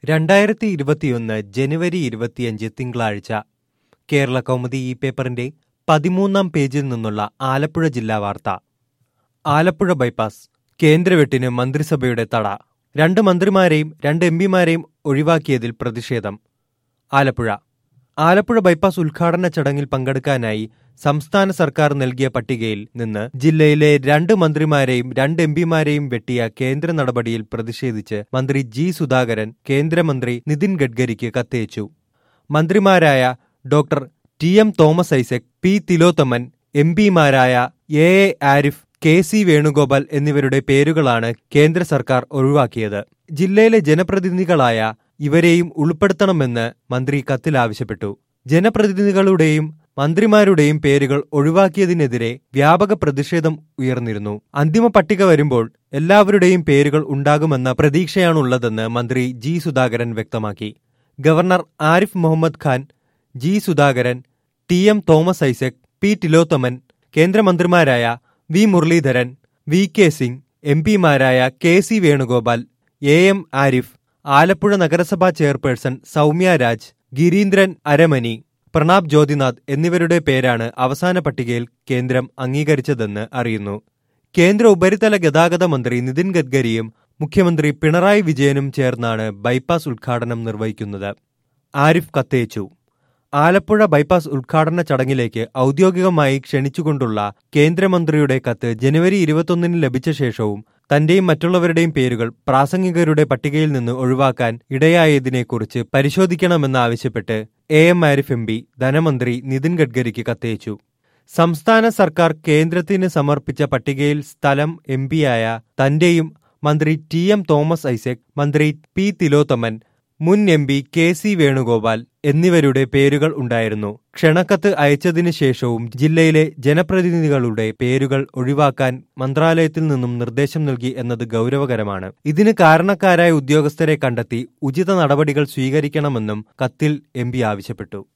2021 ജനുവരി 25 തിങ്കളാഴ്ച കേരള കൗമുദി ഈ പേപ്പറിന്റെ 13-ാം പേജിൽ നിന്നുള്ള ആലപ്പുഴ ജില്ലാ വാർത്ത. ആലപ്പുഴ ബൈപ്പാസ് കേന്ദ്രവെട്ടിന് മന്ത്രിസഭയുടെ തട. 2 മന്ത്രിമാരെയും 2 എംപിമാരെയും ഒഴിവാക്കിയതിൽ പ്രതിഷേധം. ആലപ്പുഴ ബൈപ്പാസ് ഉദ്ഘാടന ചടങ്ങിൽ പങ്കെടുക്കാനായി സംസ്ഥാന സർക്കാർ നൽകിയ പട്ടികയിൽ നിന്ന് ജില്ലയിലെ 2 മന്ത്രിമാരെയും 2 എംപിമാരെയും വെട്ടിയ കേന്ദ്ര നടപടിയിൽ പ്രതിഷേധിച്ച് മന്ത്രി ജി സുധാകരൻ കേന്ദ്രമന്ത്രി നിതിൻ ഗഡ്കരിക്ക് കത്തയച്ചു. മന്ത്രിമാരായ doctor TM. Thomas Isaac, P. Thilothaman, എംപിമാരായ A Arif, K C Venugopal എന്നിവരുടെ പേരുകളാണ് കേന്ദ്ര സർക്കാർ ഒഴിവാക്കിയത്. ജില്ലയിലെ ജനപ്രതിനിധികളായ ഇവരെയും ഉൾപ്പെടുത്തണമെന്ന് മന്ത്രി കത്തിൽ ആവശ്യപ്പെട്ടു. ജനപ്രതിനിധികളുടെയും മന്ത്രിമാരുടെയും പേരുകൾ ഒഴിവാക്കിയതിനെതിരെ വ്യാപക പ്രതിഷേധം ഉയർന്നിരുന്നു. അന്തിമ പട്ടിക വരുമ്പോൾ എല്ലാവരുടെയും പേരുകൾ ഉണ്ടാകുമെന്ന പ്രതീക്ഷയാണുള്ളതെന്ന് മന്ത്രി ജി സുധാകരൻ വ്യക്തമാക്കി. Governor Arif Mohammed Khan, G Sudhakaran, TM. Thomas Isaac, P. Thilothaman, കേന്ദ്രമന്ത്രിമാരായ V. Muraleedharan, V. K. Singh, എംപിമാരായ K C Venugopal, A. M. Arif, Alappuzha നഗരസഭാ ചെയർപേഴ്സൺ സൗമ്യ രാജ്, ഗിരീന്ദ്രൻ അരമനി, പ്രണാബ് ജ്യോതിനാഥ് എന്നിവരുടെ പേരാണ് അവസാന പട്ടികയിൽ കേന്ദ്രം അംഗീകരിച്ചതെന്ന് അറിയുന്നു. കേന്ദ്ര ഉപരിതല ഗതാഗത മന്ത്രി നിതിൻ ഗഡ്കരിയും മുഖ്യമന്ത്രി പിണറായി വിജയനും ചേർന്നാണ് ബൈപ്പാസ് ഉദ്ഘാടനം നിർവഹിക്കുന്നത്. ആരിഫ് കത്തയച്ചു. ആലപ്പുഴ ബൈപ്പാസ് ഉദ്ഘാടന ചടങ്ങിലേക്ക് ഔദ്യോഗികമായി ക്ഷണിച്ചുകൊണ്ടുള്ള കേന്ദ്രമന്ത്രിയുടെ കത്ത് ജനുവരി 21 ലഭിച്ച ശേഷവും തന്റെയും മറ്റുള്ളവരുടെയും പേരുകൾ പ്രാസംഗികരുടെ പട്ടികയിൽ നിന്ന് ഒഴിവാക്കാൻ ഇടയായതിനെക്കുറിച്ച് പരിശോധിക്കണമെന്നാവശ്യപ്പെട്ട് എ. എം. ആരിഫ് എം.പി. ധനമന്ത്രി നിതിൻ ഗഡ്കരിക്ക് കത്തയച്ചു. സംസ്ഥാന സർക്കാർ കേന്ദ്രത്തിന് സമർപ്പിച്ച പട്ടികയിൽ സ്ഥലം എംപിയായ തന്റെയും മന്ത്രി ടി.എം. തോമസ് ഐസക്, മന്ത്രി പി. തിലോത്തമൻ, മുൻ എംപി കെ സി വേണുഗോപാൽ എന്നിവരുടെ പേരുകൾ ഉണ്ടായിരുന്നു. ക്ഷണക്കത്ത് അയച്ചതിനു ശേഷവും ജില്ലയിലെ ജനപ്രതിനിധികളുടെ പേരുകൾ ഒഴിവാക്കാൻ മന്ത്രാലയത്തിൽ നിന്നും നിർദ്ദേശം നൽകി എന്നത് ഗൗരവകരമാണ്. ഇതിന് കാരണക്കാരായ ഉദ്യോഗസ്ഥരെ കണ്ടെത്തി ഉചിത നടപടികൾ സ്വീകരിക്കണമെന്നും കത്തിൽ എംപി ആവശ്യപ്പെട്ടു.